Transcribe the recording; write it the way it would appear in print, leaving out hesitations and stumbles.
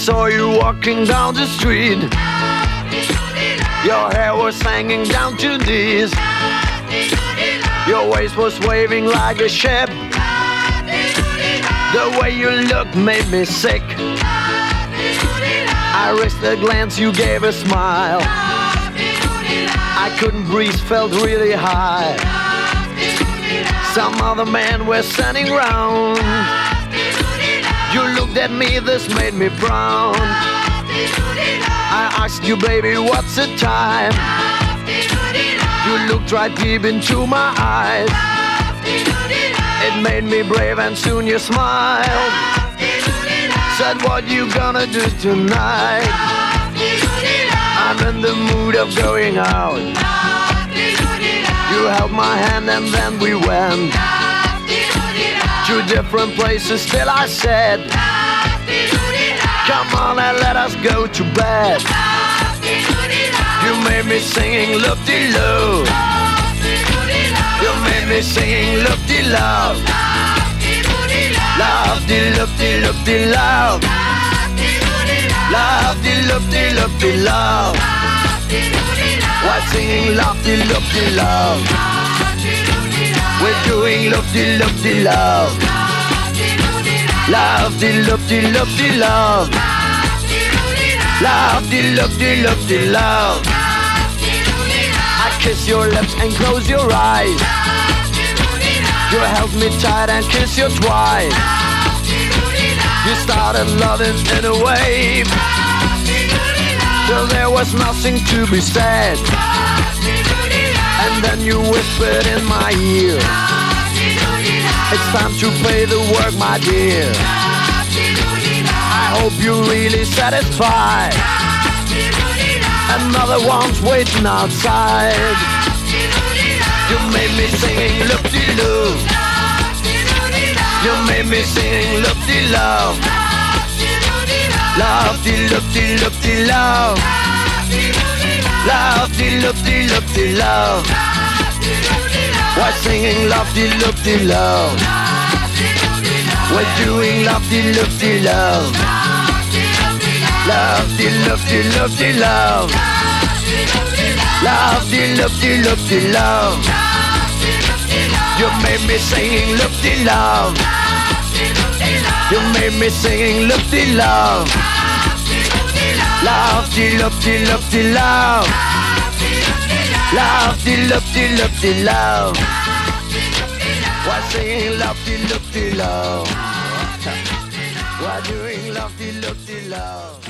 saw you walking down the street. Your hair was hanging down to knees. Your waist was waving like a ship. The way you looked made me sick. I risked a glance, you gave a smile. I couldn't breathe, felt really high. Some other men were standing round. You looked at me, this made me brown. I asked you, baby, what's the time? You looked right deep into my eyes. It made me brave and soon you smiled. Said, what you gonna do tonight? I'm in the mood of going out. You held my hand and then we went to different places. Still I said, come on and let us go to bed. You made me singing loop-de-loo. You made me singing loop-de-love. Love-de-loop-de-loop-de-love. Love-de-loop-de-loop-de-love. Why singing love-de-loop-de-love? We're doing loop-de-loop-de-love. Love-de-loop-de-loop-de-love. Love-de-loop-de-loop-de-love. I kiss your lips and close your eyes. You held me tight and kissed you twice. You started loving in a wave till there was nothing to be said. And then you whispered in my ear, it's time to play the work, my dear. I hope you're really satisfied. Another one's waiting outside. You made me singing loop-de-loo. You made me singing loop-de-love. Love-de-loop-de-loop-de-love. Love-de-loop-de-loop-de-love. Why singing love-de-loop-de-love? We're doing love-de-loop-de-love. Love-de-loop-de-loop-de-love. Love-de-loop-de-loop-de-love. You made me singing loop-de-love. You made me singing loop-de-love. Love-de-loop-de-loop-de-love. Love-de-loop-de-loop-de-love. Why singing love-de-loop-de-love? Why doing love-de-loop-de-love?